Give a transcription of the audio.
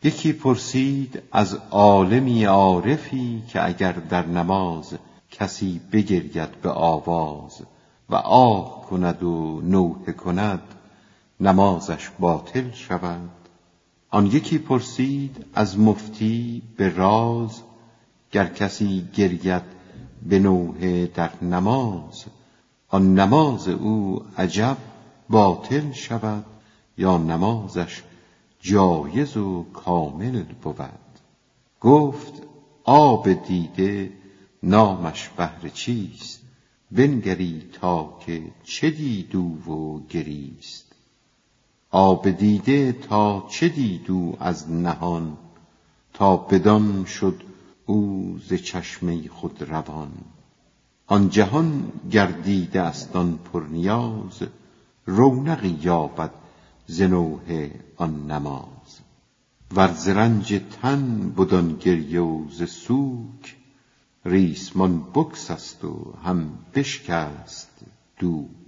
یکی پرسید از عالمی عارفی که اگر در نماز کسی بگرید به آواز و آه کند و نوحه کند نمازش باطل شود. آن یکی پرسید از مفتی به راز گر کسی گرید به نوحه در نماز آن نماز او عجب باطل شود یا نمازش جایز و کامل بود. گفت آب دیده نامش بهر چیست بنگری تا که چه دید او و گریست. آب دیده تا چه دید او از نهان تا بدان شد او ز چشمه خود روان. آن جهان گردیده است آن پرنیاز رونقی یابد ز نوحه آن نماز. ور ز رنج تن بد آن گریه و ز سوک ریسمان بگسست و هم بشکست دوک.